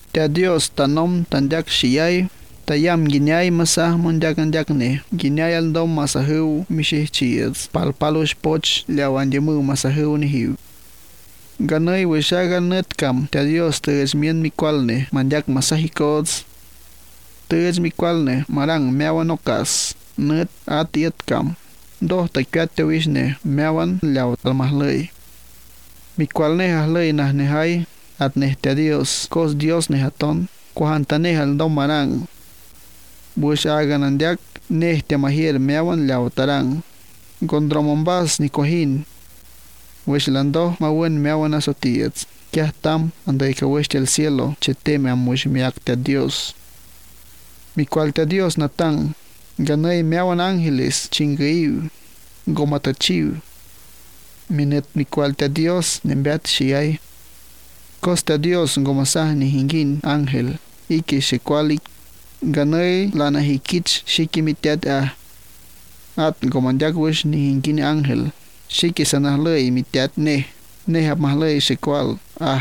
Tia Dios tanom tandak shiyay tayam ginyay masah mondak ne ginyay aldom masahu mishichias palpalos poch lawandemu masahu ni hiu ganay wishaga netkam tia Dios teesmien mikwalne mandak masahikods teesmikwalne marang meawanokas net atietkam do takwate wishne meawan law almahlay mikwalne hahlay nahnehay at tia Dios kos Dios nehaton kuhantane aldom marang bushaga nandak tia mahir meawan law tarang gondromombas ni kohin Wishlando mawen meawan asotiets kya tam anday kawish el cielo cheteme amush miakte Dios mikwalta Dios natang ganay meawan ángeles chingayu gomatachiu minet mikwalta Dios nembeat shiyay costa Dios gomasah ni hingin ángel iki shikwalik ganay lana hikich shikimitiat at gomandak wish ni hingin ángel shiki sanahlay mitiat ne mahlay shikwal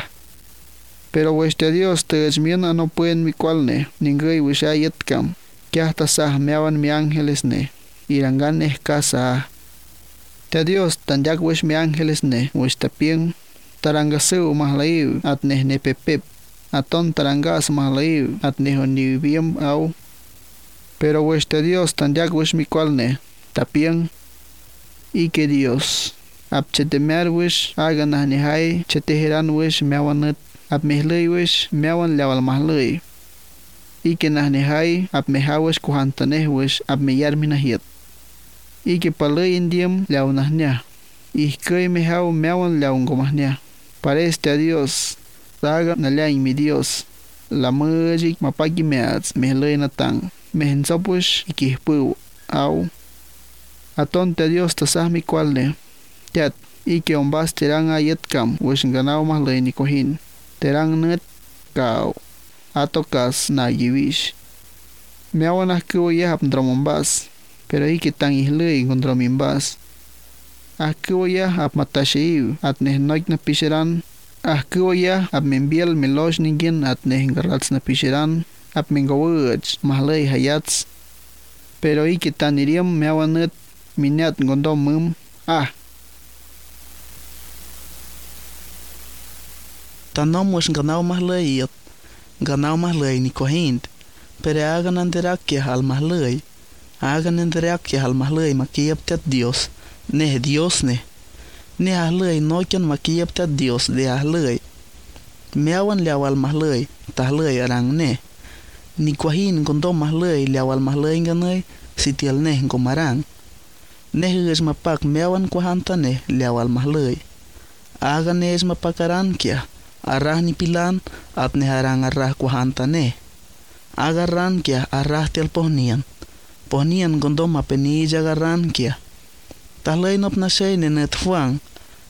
pero weste Dios teesmien no pueden mikwalne ningay wishayetkam kya tasah meawan mi ángeles ne irangan casa tia Dios tanyak wish mi ángeles ne wish tapien tarangaseu mahlayu at nepepep aton tarangas mahlayu at nihonibiem au pero weste Dios tanyak wish mikwalne tapien y que Dios ap chetemer wish hagan nahnihay cheteheran wish meawanat ap mehlay wish meawan lawal mahlay y que nahnihay ap mehawish kuhantaneh wish ap meyar minahiet y que palay indiem law nahnya y kay mehaw meawan law ngomahnya pareste a Dios haga nalain mi Dios la majik mapaki meats mehlay natang mehensopush ikihpu au aton tia Dios tasah mikwalne tiat y que ombas terang ayetkam wish ganaw mahlay ni kohin terang net kaw atokas na yiwish meawan kuya hap dromombas pero y que tan ihlay gondromimbas kuya hap matashiu at noik na pisheran kuya hap membiel melosh ningin at garats na pisheran ap mengowaj mahlay hayats pero y que tan iriam meawan net minat gondom tanom wish ganaw mahlay ni kohint pero hagan anderak hal mahlay makiyap tat Dios Dios ne hahlay noikyan makiyap tat Dios de hahlay meawan lawal mahlay tahlay arang ni kohin gondom mahlay lawal mahlay ganay sitial gomarang huwes mapak meawan kuhantane lawal mahlay agan mapakaran kya arah ni pilan at harang arah kuhantane agaran kya arah tel pohnian gondom mapeni jagaran kya tahlay nop na shay net fuang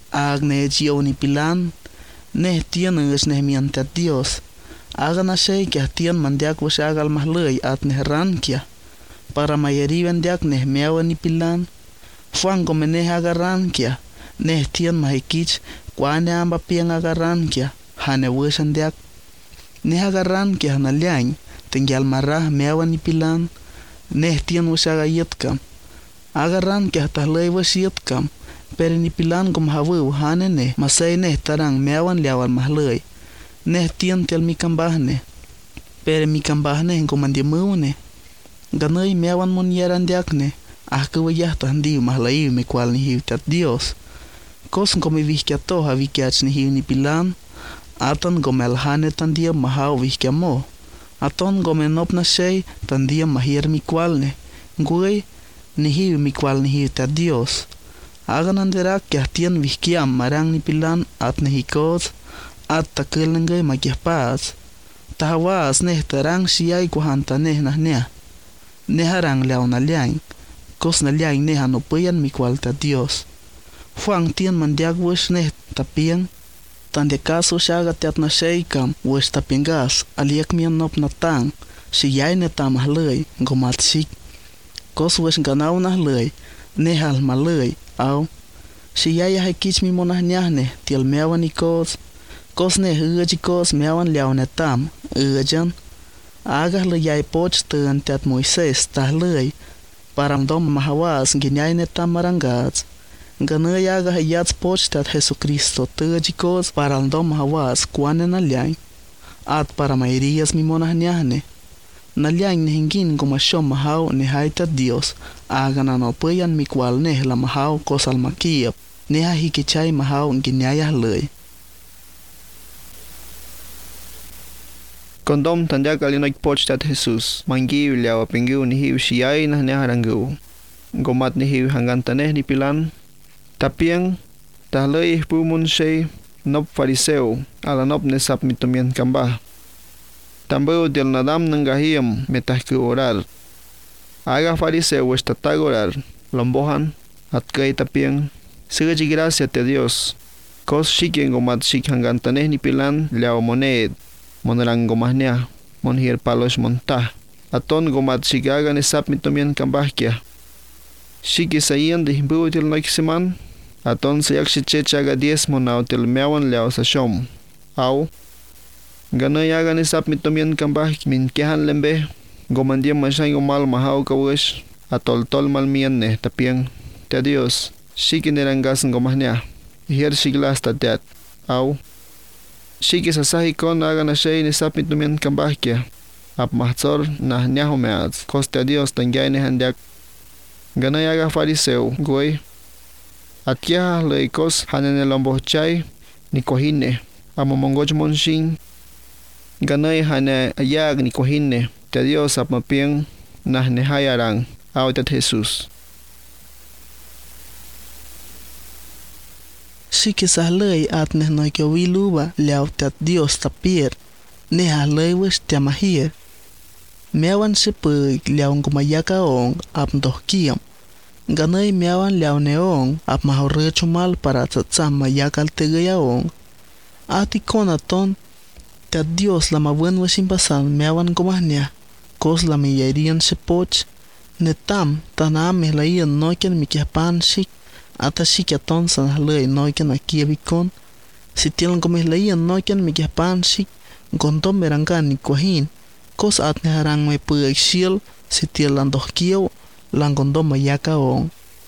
jiyaw ni pilan tiyan miantat Dios aga na shay kya tiyan mandyak wasagal mahlay at ran kya para mayariban dyak meawan ni pilan fuang komene agaran kya tiyan mahikich kwane amba piang agaran kya hane wesan dyak agaran kya nalyang tinggal marah meawan ni pilan tiyan wasaga yetkam agaran kya tahlay wasyetkam pero ni pilan gomhawu hane masay tarang meawan lawal mahlay tiyan tel mikambahne pero mikambahne gomandimu ganay meawan monyaran dyak kuwayah tahdiw mahlayu mikwal ni hiu tat Dios kos gomi vihkyato havikyach ni hiu ni pilan aton gomelhane tandia mahaw vihkyamo aton gomenop na shay tandia mahir mikwalne nguy ni hiu mikwal ni hiu tat Dios agan anderak kyahtian vihkyam marang ni pilan at nehikos at takil ngay magyahpas tahawas tarang siyay kuhantane nahnya harang law nalyang kos nalyang hanopayan mikwal tat Dios fuang tiyan mandyak wish tapiang tande kaso siyaga tiat na shaykam wish tapiangas aliyak miyan nop natang siyay tamahlay gomatsik kos wish ganaw nahlay hal malay aw siyay hakich mi monahnyah tial meawan ikos Kos ne chicos meawan liao netam jan agas le yai poch tön tat Moises tah lei param dom mahawas ginyai netam marangats ganay aga hayats poch tat Jesucristo chicos param dom mahawas kuane na liang at para mairias mi monahnyahne na liang ne hingin gumashom mahaw ne haita Dios aga na no puyan mi kwal ne la mahaw kosal makiap ne ha hikichay mahaw ginyaya lei. Kondom tanjak alinoik poch tat Jesus mangiw liaw apingiw ni hiw siyay na harangiw gomat ni hiw hanggan taneh ni pilan tapiang tahlay pumun shay nop fariseo alanop ne sap mitumian kambah tambaw del nadam nanggahiyam metahke orar aga fariseo westatag orar lombohan at kay tapiang sigaji gracia te Dios kos shiken gomat shik hanggan taneh ni pilan liaw moned monrang gomahnya monhir palos montah aton gomat shigaga ne sap mitumian kambah kia shiki sayan de himbu til noik seman aton sayak shichechaga 10 monaw til meawan liaw sa shom au ganay aga ne sap mitumian kambah min kehan lembe gomandiam masay gomal mahaw kawish atol tol malmian ne tapiang te Dios shiki nerangas gomahnya hier shiglas tatet au shiki sasahi kon aga na shay ni sap mitumian kambah kia ap mahtzor na nyaho meaz koste Dios tangyay ne handyak ganay aga fariseo goy at kya leikos hanene lombohchay ni kohine amomongoj monshin ganay hane ayag ni kohine te Dios ap mapiang nah nehayarang autat Jesus. Shiki sahlay at ne no ke wiluba liaw tat Dios tapir ne halay wis tamahir meawan sipe liaw ngumayaka ong ap ndohkiam ganay meawan liaw neong ap mahore chumal para tsatsam mayakal tegayaong ati konaton tat Dios la mabuen wasin pasan meawan gumahnya kos la miyerian sipoch netam tanam layan noken mikihpan shik ata shikaton san halay noiken akiabikon si tilan layan noiken mikihpan shik gondom merangkan ni kwahin kos at ne harang me puexil si tilan dohkiaw lang gondom mayaka ong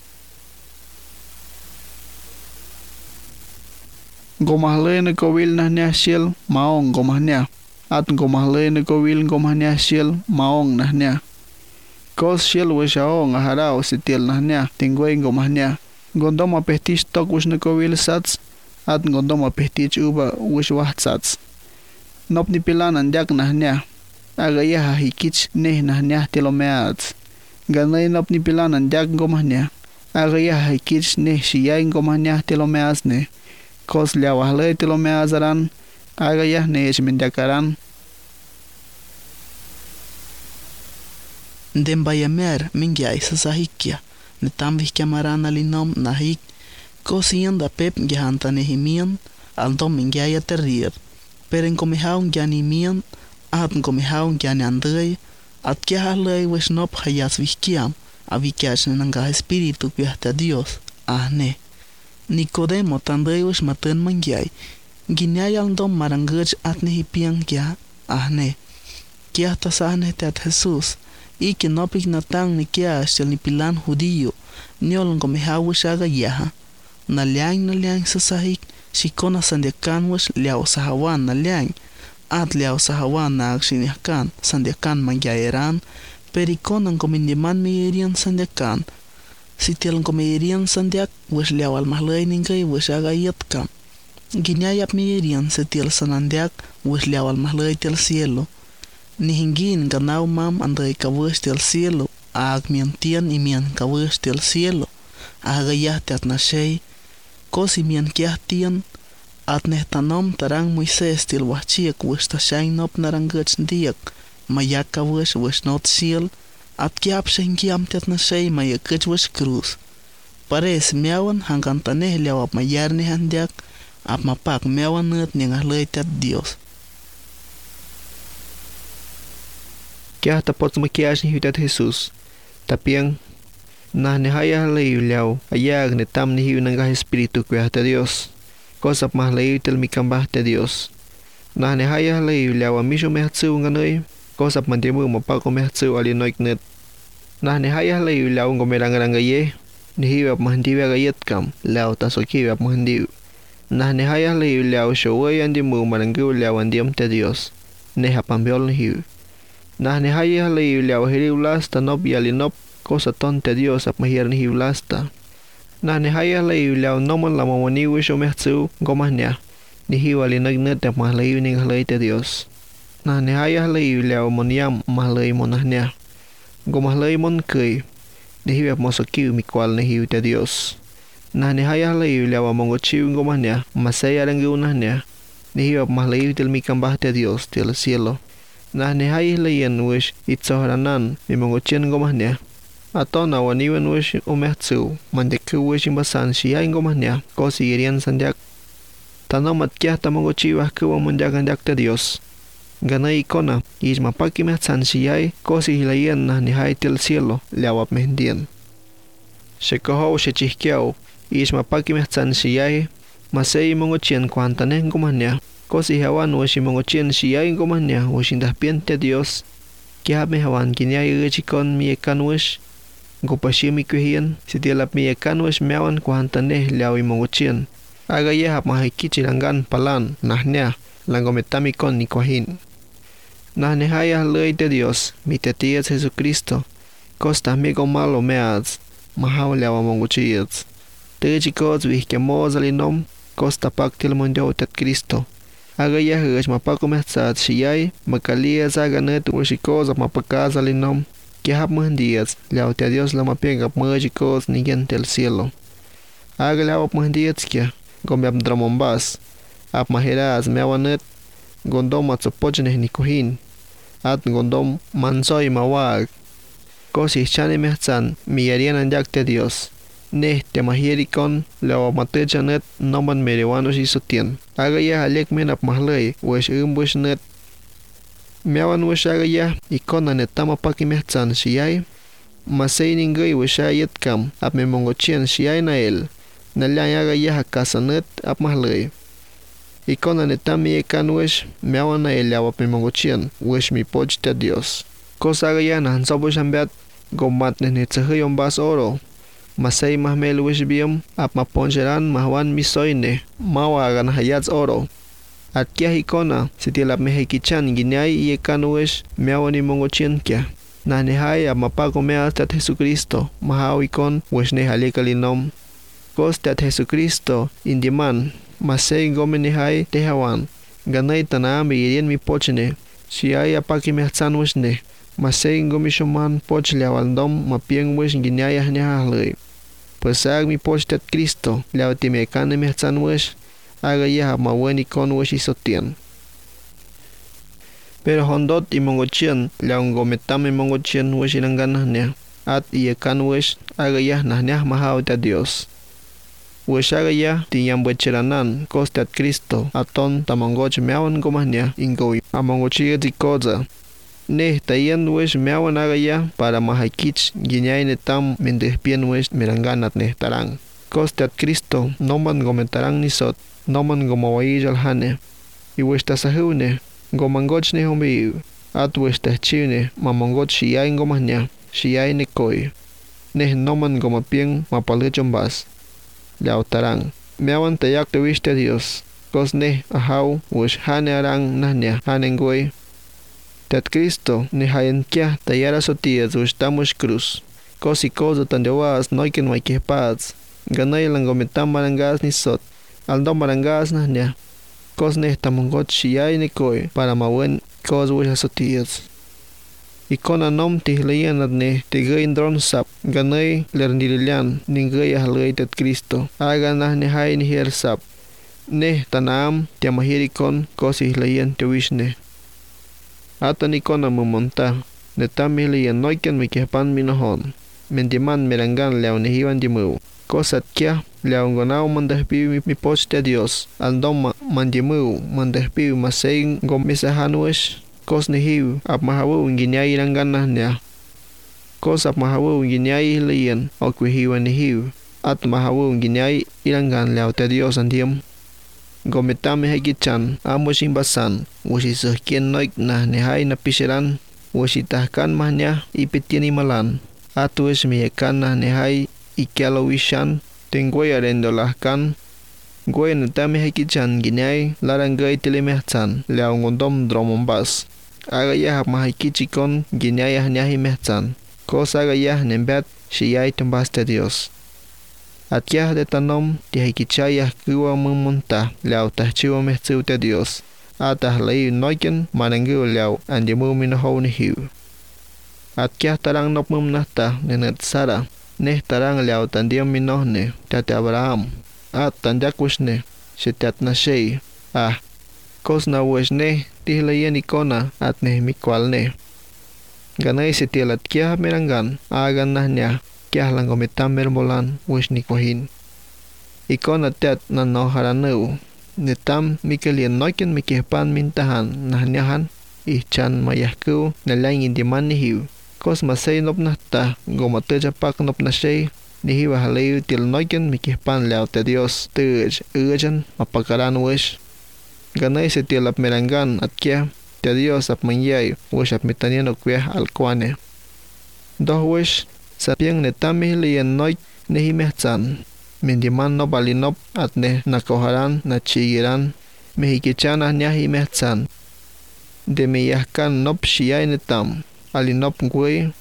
gomahlay na kowil na niya shil maong gomahnya at gomahlay na kowil gomahnya shil maong na niya kos shil wishaong aharaw si til na niya tinggoy gomahnya gondom apehtish tok wish na kowil sats at gondom apehtish uba wish waht sats nop ni pilan andyak na niya agaya hikich neh na niya tilomeats ganay nop ni pilan andyak gomahnya agaya hikich neh shiyay gomahnya tilomeats ne kos liawahlay tilomeazaran agaya neh shmendakaran Dembayamer mingyay sasahikya netam vihkyamaran alinom nahik kosiyan da pep gyahanta nehimian aldom mingyay aterrir peren komihaw gyanimian at komihaw gyananday at kyahalay wishnop hayas vihkyam avikyach nanga espiritu kyahta Dios ahne Nicodemo tanday wish matan mangyay ginyay aldom marangaj at nehipiang kya ahne kyahta sahne tat Jesus Iki nopik natang ni kia shel ni pilan judío niol ngomehaw shaga yaha na liang sasahik shikona sandiakan wish liaw sahawan na liang at liaw sahawan na akshinihkan sandiakan mangyayeran perikon ang komindiman mayerian sandiakan si tiel komeyerian sandiak wish liaw almahlay ningay wish aga yatkam ginyayap mayerian si tiel sanandiak wish liaw almahlay tiel cielo ni hingin ganaw mam anday kawish del cielo ag miantian imian kawish del cielo agayah tat na shay kos imian kiah tian at nehtanom tarang Moises til wachia wish ta shay nop narangach diak mayak kawish wish not ciel at kiap shingiam tat na shay mayakach wish cruz pares meawan hanggang taneh liawap mayar ni handiak ap mapak meawan nget ningahlay tat Dios kya tapos makias ni hiutat Jesus tapiang nah nehaya lay liaw ayag netam ni hiu nangah espiritu kya ta Dios cosa más leí tel mi cambah te Dios. Nah ne hayah leí lewa misho meh tsu nganoi, cosa mantimu mapako meh tsu alinoik net. Nah ne hayah leí lewa ngomerang ye, ni hiwap mahandiwa gayet kam, lewa tasokiwap mahandiw. Nah ne hayah leí lewa showay andimu marangu lewa andiam te Dios, ne hapambiol ni hiw. Nah ne hayah leí lewa hiriw lasta nop yalinop, cosa ton te Dios ap mahir ni hiw lasta. Nah ne hayah leí lewa noman la mamaniw wisho meh tsu ngomahnya, ni hiw alinoik net ap mahleí ni ngahlei te Dios. Nah ne hayah leí lewa moniam mahleí monahnya. Gomahlei mon kei, ni hiwap mosokiw mi kwal ni hiw te Dios. Nah ne hayah leí lewa mongochiw ngomahnya, masay arangu nahnya, ni hiwap mahleí tel mi cambah te Dios tel cielo. Nah ne hayah leían wish itzohranan mi mongochien ngomahnya. Aton awaniwan wish umehtzeu, mandeku wish imbasan shiyay ngomahnya, kosi irian sandiak. Tanomat kiah tamongochiwah kuwa mundiakandiak te Dios. Ganay ikona, ismapaki mehtsan shiyay, kosi hilayan nah ni hay tel cielo, leawap mehndian. Shekoho shechihkiao, ismapaki mehtsan shiyay, masay mongochien kuantaneh ngomahnya, kosi hawan wish mongochien shiyay ngomahnya, wish indahpien te Dios. Kiah mehawan kinyay chikon miekan wish, gopashim ikuhian, sitialap miekan wish meawan kuantaneh leawi mongochien. Agaya hap mahikichilangan palan, nahnya, langometamikon ni kuahin. Nah ne hayah ley te Dios, mi tetias Jesucristo, costa migo malo meads, mahaw leawa mongochiets. Te chikots vihkemos alinom, costa paktil mundio tet Cristo. Agaya hush mapako mehtzat shiyay, makalias aganet ushikos ap mapakas alinom, que hap muhndiets, leaw te Dios la mapiengap mujikos nigen tel cielo. Aga leaw ap muhndiets kia, gombe ap dramombas, ap maheras meawanet, gondom at sopochnes ni kuhin, at gondom mansoy mawag. Kosi chane mehtsan, mi yarian andiak te Dios. Neh te mahierikon, lewa matechanet, noman merewanos isotien. Agaya halek men ap mahlay, wish wish net. Meawan wish agaya, ikona netama paki mehtsan shiyay. Masay ningay wish ayet kam, ap me mongochien shiyay na el. Nalang agaya hakasanet ap mahlay. Ikona netami ekan wish, meawan na el lewa me mongochien, wish mi poch te Dios. Cosa agaya na hansobo shambeat, gomat netsahayon bas oro. Masay mahmel wish biam, ap maponcheran mahwan misoyne, mawagan hayats oro. At kia ikona, sitilap mehekichan ginyay iekan wish, meawan ni mongochien kia. Na nehay ap mapako meas tat Jesucristo, mahaw ikon wish ne halikalinom. Kos tat Jesucristo, indiman, masay gome nehay tehawan. Ganay tanam irian mi pochne, siyay apaki mehtsan wish ne. Masay ngomishoman poch leawaldom mapieng wish ginyayah nehahlay. Pasag mi poch tat Cristo, leaw timekane mehtsan wish, agayah mawen ikon wish isotien. Pero hondot y mongochien, leaw ngometame mongochien wish ilangan nahnya, at iekan wish, agayah nahnyah mahaw ta Dios. Wish agayah tiyam bwecheranan, kos tat Cristo, aton tamongoch meawan gomahnya, ingoy, amongochiet ikoza. Neh tayan wish meawan agaya para mahakich ginyay netam mendehpien wish meranganat neh tarang. Kostat Cristo noman gometarang nisot, noman gomaway jalhane. I wish tasahune, gomangoch ne homiu, at wish tahchine, mamongoch shiyay ngomahnya, shiyay nekoy. Neh noman gomapien mapalichombas. Leaw tarang, meawan tayak te wish te Dios, kos neh ahaw wish hane arang nahnya hanengoy. Tat Cristo ne hayan kia tayara sotias wish tamush cruz. Kosi kozo tandewas noiken maikehpats. Ganay lang gometam marangas ni sot. Aldom marangas nahnya. Kos neh tamongot shiyay nekoy para mawen koz wish asotias. Ikona nom tihlayan at ne tigay ndron sap. Ganay lernililian ningay ahlay tat Cristo. Aga nah ne hay ni her sap. Neh tanam tiamahirikon kosi ihlayan te wish ne. Atan ikona mumonta, netamili yan noiken mikehpan minohon. Mendiman merangan leaw nehiwan dimu. Kosat kia, leaw ngonaw mandahpiw mi poch te Dios. Aldom mandimu, mandahpiw masay gomisahan wish. Kos nehiw, ap mahawu nginyay ilangan nahnya. Kos ap mahawu nginyay liyan, okwihiwan nehiw. At mahawu nginyay ilangan leaw te Dios andiam. gometame hekichan amos imbasan ushi sehkien noik nah nehai na pisheran ushi tahkan mahnya ipetien imalan atues miyekan nah nehai ikialowishan tengwe arendolahkan gwe netame hekichan ginai larangay tilimehchan leao ngondom dromombas agayah mahikichikon ginayah nyahimehchan cosa agayah nembet shiyay tumbaste Dios atyah de tanom tihikichayah kuwa mumunta leao tahchiwa mehtsiute Dios atah lay noiken manangu leao andimu minahow nihiw atyah tarang nop mumnahta nenet Sara neh tarang leao tandiam minohne tate Abraham at tandiak wishne shetiat na shay kos na wishne tihlayen ikona at neh mikwalne ganay setialat kiah merangan agan nahnya kiah lang gomitam mermolan wish nikwahin ikona tet na no haraneu netam mikelien noiken mikihpan mintahan nahnyahan ichan mayahku nalaing indiman nihiw kos masay nop nahta gomatejapak nop na shay nihiwa halayu til noiken mikihpan leao te Dios tej ujan mapakaran wish ganay se til ap merangan at kia te Dios ap mangyay wish ap mitanyan okweh alkwane doh wish sa piang netami liyan noik nehimehchan mindiman nop alinop at ne nakoharan na chigiran mehikichan ahnya himehchan de miyahkan nop shiyay netam alinop ngwe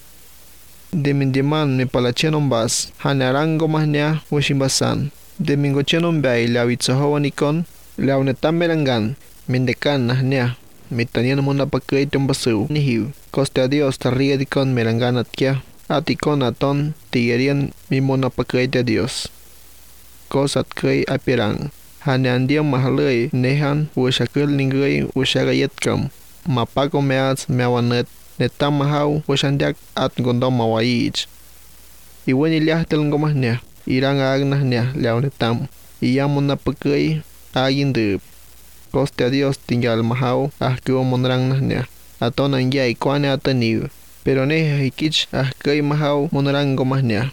de mindiman mi palachenon bas hanarango mahnya wishimbasan de mingochenon bay leaw itsohowan ikon leaw netam merangan mindekan nahnya mitanian muna pakay tumbasu nihiw koste a Dios tarriga dikon merangan at kia at ikon aton tigerian mi muna pakay te Dios kos at kay apirang haneandiam mahalay nehan wishakul ningay wishagayet kam mapako meats meawanet netam mahaw washandiak at gondom mawayich iwen iliah telngomahnya irang agnahnya leaw netam iyamon na pakay agindub koste a Dios tinggal mahaw kiwa monrang nahnya aton angyay kwane ataniw pero ne hikich kay mahaw monrang gomahnya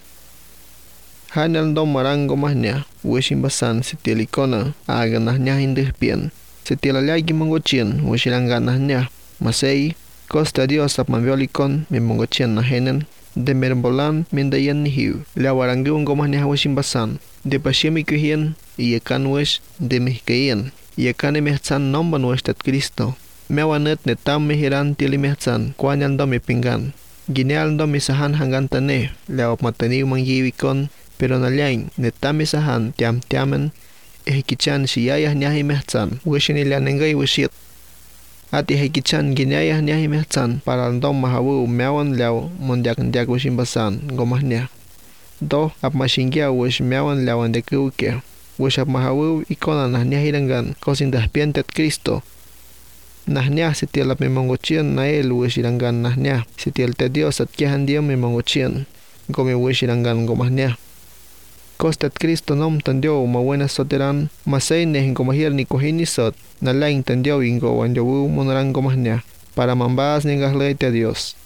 hanel dom marang gomahnya wishimbasan sitilikona aganahnya hindihpian sitilalaygi mongochin wishiranganahnya masay koste a Dios ap mambiolikon mimongochian na henen de merbolan mindayan nihiw leawarangiwan gomahnya wishimbasan de pashimikuhien iyakan wish de mihkayen iyakan imehchan nomban wish tat Cristo meawanet netam mehiran tilimehchan kwanyan do mipingan gineal do misahan hangantane leawap mataniw mangyiwikon pero nalaing netam misahan tiam-tiamen ehikichan shiyayah nyahimehchan wishin ilianengay wishit at ihikichan ginayah nyahimehchan para aldom mahawu meawan leaw mundiak wishimbasan gomahnya do ap mashingya wish meawan leawan dekuwke wish ap mahawu ikona nahnya hirangan kosindahpian tet Cristo nahnya sitial ap memongochian na el wish irangan nahnya sitial te Dios at kihandiam memongochian gome wish irangan gomahnya kostat Cristo nom tandio mawena soteran masay neh gomahir ni kohinisot na laing tandio ingo wanjawu monarang gomahnya para mambas ningahlay te Dios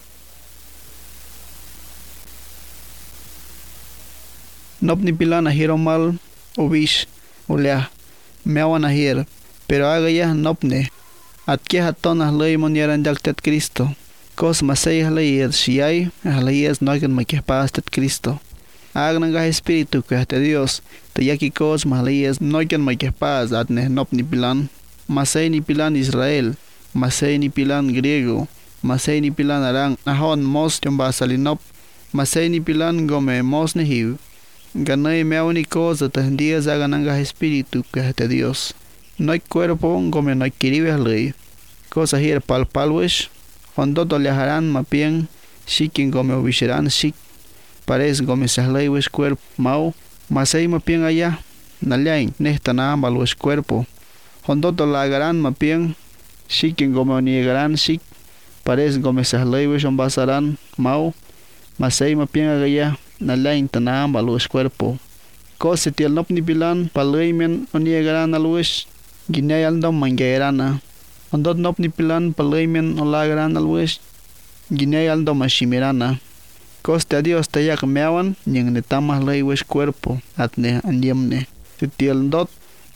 nop ni pila na hiromal ubish ulia meawa na hir pero agayah nop ne at kia haton ahlay monyaran tet Cristo kos masay ahlay shiyay ahlay noiken makihpas tet Cristo agnanga espíritu que te Dios te yaki kos mahliyes noiken makihpas at neh nop ni pilan masay ni pilan Israel masay ni pilan griego masay ni pilan arang ahon mos tumbasalinop masay ni pilan gome mos nehiw ganay meawni kos at dias agananga espíritu que te Dios noik cuerpo gome noik kiriwe ahlay kos ahir palpalwish hondoto leharan mapien shikin gome ubishiran shik pares gome sahlay wish cuerpo mau masay mapien allá nalain nehtana ambal wish cuerpo hondoto lagaran mapien shikin gome oniegaran shik pares gome sahlay wish ombasaran mau masay mapien allá nalain tana ambal wish cuerpo kos setial nop ni bilan palay men oniegaran al wish ginayal dom mangairana ondot nop ni pilan palay men olagaran al wish ginayal dom ashimirana koste a Dios tayak meawan nyang netamah lay wish cuerpo at ne andiamne sitial dot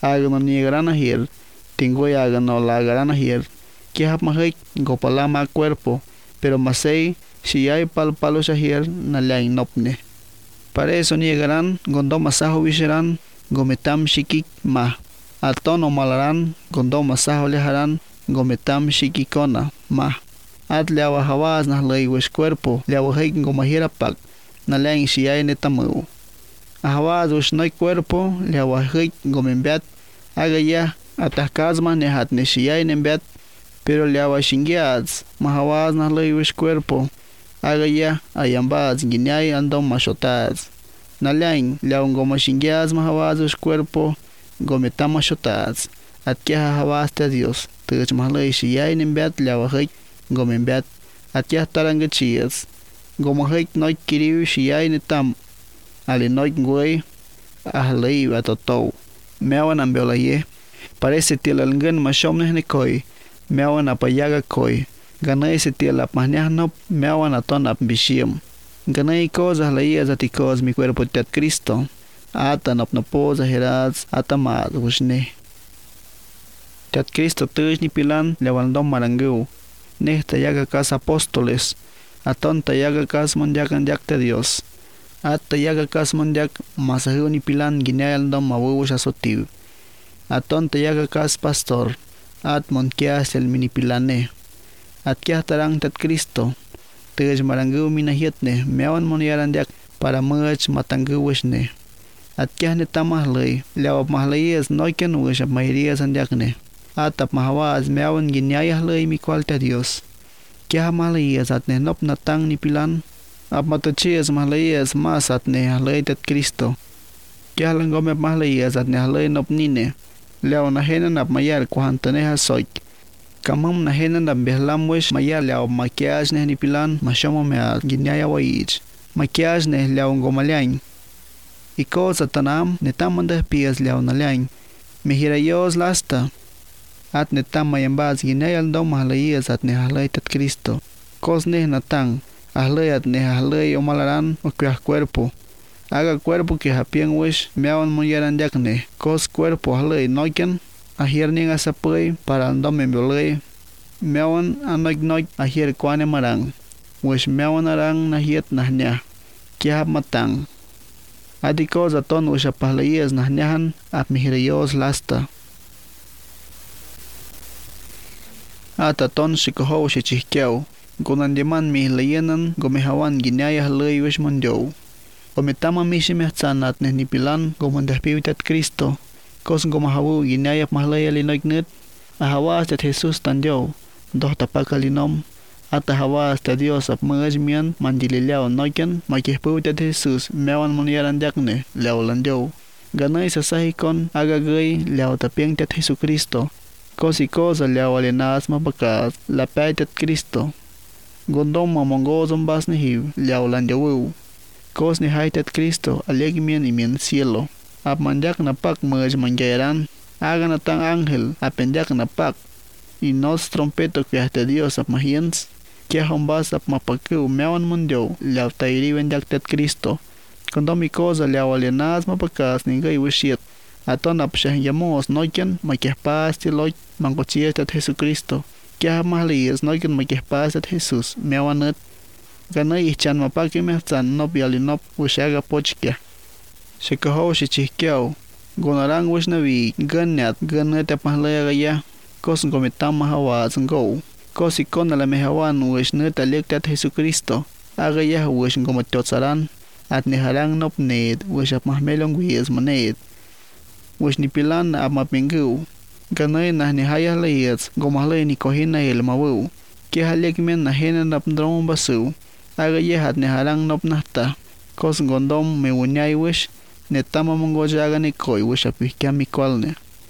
aga no niegarán ahier, tengo aga no la agarán ahier, que hapmahek gopalama cuerpo, pero masei, si hay palo ahier, na lain nopne. Para eso niegarán, gondom masajo visherán, gometam shikik ma. Aton o malarán, gondom masajo lejarán, gometam shikikona ma. At leawa hawas na leiwes cuerpo, leawa hek gomahira pak, na lain si hay netamu. Ahawas us no cuerpo, leawa hek gomembeat, aga ya, atascasma nehat ne si hay nembeat, pero leawa shingiats, mahawas na leiwes cuerpo, aga ya, ayambaz guineay andom machotats. Na lain, leawa goma shingiats mahawas us cuerpo, gometam machotats. At kia hawas te Dios, tuch mahlei si hay nembeat leawa hek, gomembeat, at kia tarangachias. Goma hek noik kiriu si hay netam, ali noik ngwey, ahlei batotou. Meawan ambeolaye, parece tialalngan mashomneh nekoi, meawan apayaga koi, ganay se tialap mahnyahnop, meawan aton ap bishiem. Ganay cos ahlaias atikos mi cuerpo tet Cristo, atan apnapos aherats atamad wushne. Tet Cristo tuj ni pilan lewandom marangu, neh tayaga kas apóstoles, aton tayaga kas mondiakan te Dios. At tayaga kas mondiak masahu ni pilan ginayal dom mawush asotiv. Aton tayaga kas pastor, at monkias el minipilane. At kia tarang tet Cristo, tej marangu minahietne, meawan moniarandiak para much matangu wishne. At kia netamahlay, leawap mahlayes noiken wish ap mahirias andiakne. At ap mahawas meawan ginyayahlay mi kualte Dios. Kia mahlayes at nenop natang ni pilan, ap matachias mahlayes mas at nehahlay tet Cristo. Kia langome ap mahlayes at nehahlay nop nine, leaw nahenan ap mayar kuhantaneha soik. Kamam nahenan ap behlamwish mayar leaw makiaj neh ni pilan mashomo mea ginyaya waij. Makiaj neh leaw ngomaliain. Iko sa tanam netamandah pias leaw naliain. Mehirayos lasta. At netam mayambaz ginyayal dom mahlayes at nehahlay tet Cristo. Kos neh natang. Ahlay at nehahlay o malaran o kuya cuerpo. Aga cuerpo que hapien wish meawan munyaran diakne. Kos cuerpo ahlay noiken. Ahier ning asapay para andom embolay. Meawan anoik noik ahier kwane marang. Wish meawan arang nahiet nahnya. Kia hap matang. Adikos aton wish apahlayes nahnyahan ap mihirayos lasta. At aton shikoho shichihkiaw. Gunandiman mihlayenan gomehawan ginayah lay wish mondyo. Gometama mishimehtzan at nehnipilan gomandahpiwitat Cristo. Kos gomahawu ginayah mahlaya linoiknet. Ahawas tet Jesus tandyo. Doh tapakalinom. At ahawas tet Dios ap mangajmian mandililaw noiken makihpuwitat Jesus meawan munyaran diakne leaw landyo. Ganay sasahikon agagay leaw tapiang tet Jesucristo. Kos ikosa leaw alinaas mabakas lapay tet Cristo. Gondom mamongozom bas ni hiw, liaw landyawu. Kos ni haitet Cristo, alegimian imian cielo. Ap mandiak na pak maj mangyayaran, aga na tang angel, apendiak na pak. Inos trompeto kuyahte Dios ap mahiens, kia hombas ap mapakiw meawan mundyaw, liaw tairiwen diak tet Cristo. Gondom ikosa liaw alienas mapakas ningay wishiet. Aton ap shahyamos noiken, makihpas tiloy, mangkochies tet Jesucristo. Kia mahlayes noiken makihpas at Jesus meawanat. Ganay ichan mapakimehtzan nop yalinop wishaga pochkia. Shikaho shichihkiaw. Gonarang wish navi ganat ap mahlayaga ya. Kos gometam mahawaz ngo. Kos ikon alamehawan wish net aliktat Jesucristo. Aga ya wish gomatotsaran. At niharang nop need wish ap mahmelong wies maned. Wish nipilan ap mapingu. Ganay na nihayah layets gomahlay ni kohin na ilmawu. Kia halikmen na hinan ap ndromong basu. Aga yehat niharang nop nahta. Kos gondom me wunyay wish. Netama mongojaga ni koy wish apihkia mikwalne.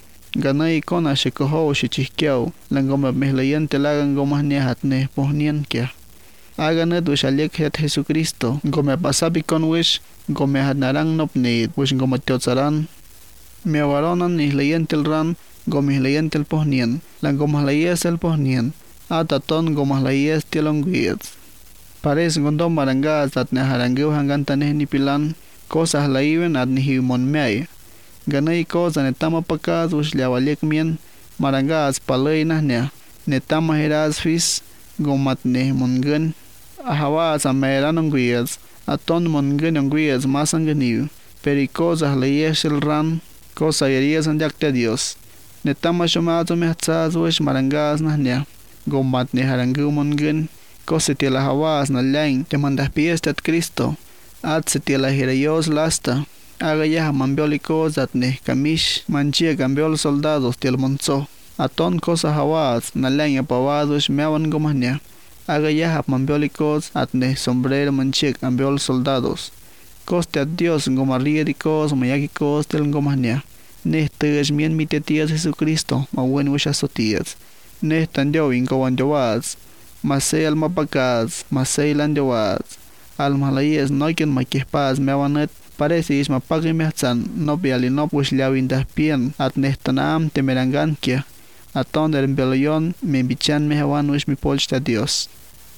Ganay ikon na shikoho shichihkiaw. Langom ap mihlayan tilagang gomahniahat ne pohnien kia. Aga net wish alik het Jesucristo. Gome pasabikon wish. Gome hat narang nop need wish gomatotsaran. Meawaronan nihlayan tilran. Gomihlayan tel pohnien, lang gomahlayes el pohnien, ataton gomahlayes tilongwiets. Pares gondom marangas at neharangiw hanggan taneh ni pilan, kosah laiwen at nihiwmon meay. ganay cosa netama pakas wish liawaliek mien marangas palay nahnya netama heras fis gomat ne mongen ahawas ameran onguias aton mongen onguias masanganiu peri cosas leyes el ran cosa yerias andakte Dios netama shomazo mehtzaz wish marangas nahnya gomat ne harangu mongen cosa te la hawas na lain te mandas pies at Cristo at se te la hirayos lasta haga ya mambiólicos atne kamish manchia cambiol soldados del monzo aton cosa hawas na lain apavados meawan gomahnya haga ya mambiólicos atne sombrero manchia cambiol soldados coste a Dios gomarriedicos mayakicos del gomahnya nestes mien mitetias Jesucristo ma buen wishasotias nestan dewin kawan jawaz masay almapakaz masay landewaz almalayes noiken makihpaz meawanet parece is mapagi mehtzan no biali no pues liawindas pien at nestanam temerangankia aton del belayon me bichan mehawan wish mi polsta Dios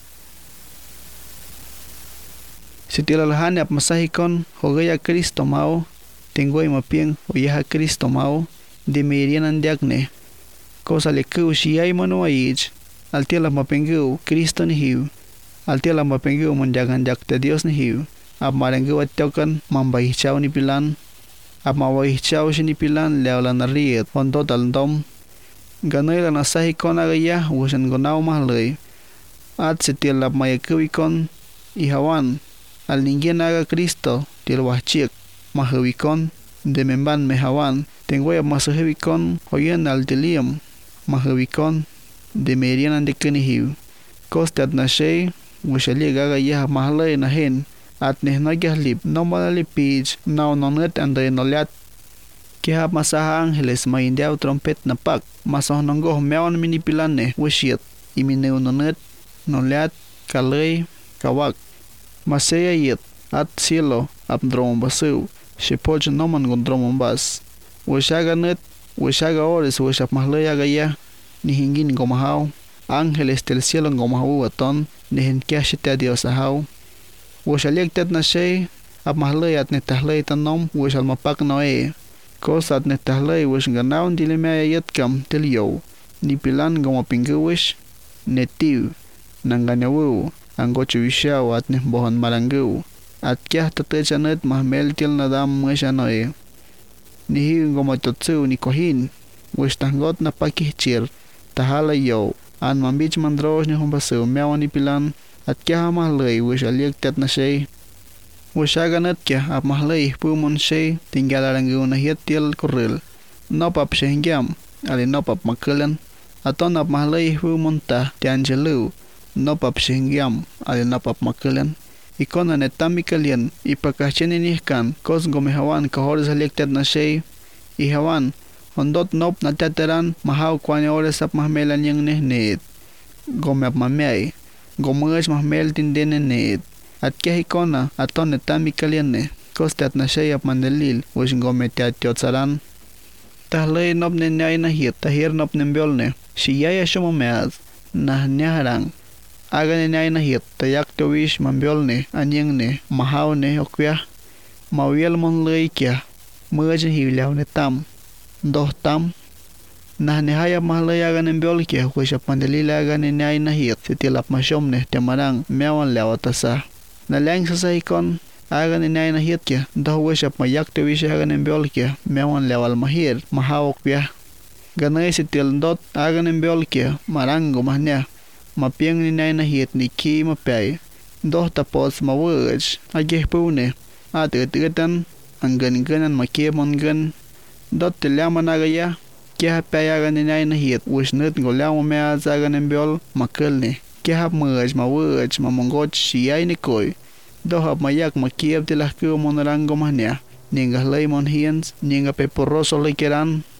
si tilalhane ap masahikon hogaya Cristo mao tengoy mapien oyaha Cristo mao de merianan diagne cosa le kushiyay manuayich al tiala mapengu Cristo ni hiu al tiala mapengu monjagan jakte Dios ni hiu ap marengu atokan mambahichau ni pilan ap mabahichau ni pilan leolan riet on total dom ganay la nasahi kon agaya wusan gonaw mahlay at se tiala mayakubikon ihawan al ningien aga Cristo tilwachik mahubikon de memban mehawan tengoy masahubikon hoyen al tiliam mahubikon de merianan de kenihiu kostat nashay wishali gaga ya mahlay na hen at nehnoyah lip no manali pich no nonet ande nolat kihap masaha ángeles maindiaw trompet na pak masohnongoh meawan minipilane wishiet imineu nonet nolat kalay kawak masaya yet at cielo abdromon basu shipoch noman gondromon bas wishaga net wishaga ores wishap mahlay agaya nihingin gomahaw ángeles del cielo gomahaw aton nihin kiashite a Dios ahaw wishaliek tet na shay ap mahlay at netahlay tanom wishal mapak noe cosa at netahlay wish ganaw dilimaya yetkam tilyow ni pilan gomapingu wish netiu nanganyawu angochu wishaw at nihbohon marangu at kiah tatechanet mahmel til nadam mwesha noe nihi gomatotsu ni kohin wish tangot na pakihchir tahala yow an mambich mandros ni humbasu meawan ni pilan at kiah mahlay wish aliek tet na shay wish aganet kiah ap mahlay pumon shay tingalarangu na hiet til korrel nopap shengyam ali nopap makulan aton ap mahlay pumon ta tianjelu nopap shengyam ali nopap makulan ikona netami kalien ipakacheni nihkan kos gomehawan kahores aliek tet na shay ihawan ondot nop na tateran mahaw kwanya ores ap mahmelan yang nehnet gome ap mamay gomej mahmel tindene net at kehikona aton netami kalienne kostat na shay ap mandelil wish gome tiatotsaran tahlay nop ne nyay na hiet tahir nop nembiolne shiyaya shomomeaz nah nyaharang aga ne nyay na hiet tayak to wish mambiolne anyengne mahaw ne okyah mawiel mon lay kya mej hilaw ne tam doh tam nah nehaya mahlay aga nembiol kya wish ap mandelil aga ne nyay na hiet sitilap masyomne temarang meawan lewatasa nalang sasahikon aga ne nyay na hiet kya doh wish ap mayak to wish aga nembiol kya meawan lewal mahir mahawok kya ganay sitil dot aga nembiol kya marango mahnya mapiang ni nyay na hiet ni ki mapay doh tapos mawaj ageh pune at etan ang gan makimon gan dot tilaman agaya kya payaga ni nyay na hiet wish net ngolaw mea zaga nembiol makelne kya maj mawaj mamongot shiyay ni koy doh ap mayak makiab tilahku monarango mahnya ninga lay mon hiens ninga peporroso likeran